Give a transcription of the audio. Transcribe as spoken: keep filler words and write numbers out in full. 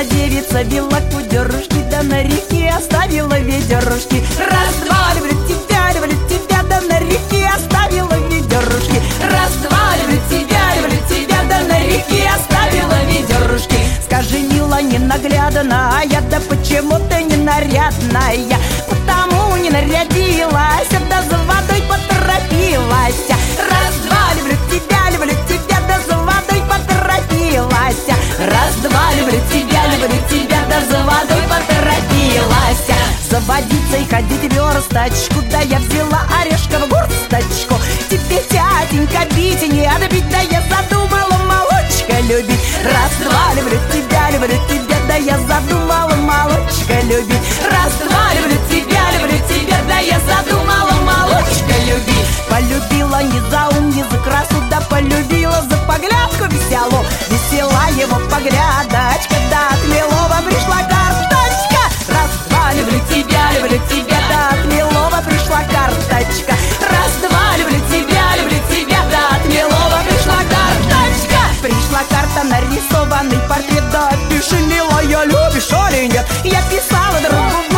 Одна девица била кудерушки, да на реке оставила ведерушки. Раз-два, люблю тебя, люблю тебя, да на реке оставила ведерушки. Раз-два, люблю тебя, люблю тебя, да на реке оставила ведерушки. Скажи, мила, ненаглядная, да почему ты не нарядная? Потому не нарядилась, да за водой поторопилась. Раз-два, люблю тебя, люблю тебя, да за водой поторопилась. Раз-два, люблю тебя, люблю тебя, да за водой поторопилась. За водицей ходить версточку, да я взяла орешков горсточку. Тебе, тятенька, бить не отбить, да я задумала молочко любить. Раз-два, люблю тебя, люблю тебя, да я задумала молочко любить. Раз-два, люблю тебя, люблю тебя, да я задумала молочко любить. Полюбила не за ум, не за красу, да полюбила за поглядку веселу. Весела его поглядочка, да от милого пришла карточка. Раз-два, люблю тебя, люблю тебя, да от милого пришла карточка. Раз-два, люблю тебя, люблю тебя, да от милого пришла карточка. Пришла карта, нарисованный портрет, да пиши, милая, любишь или нет? Я писала другу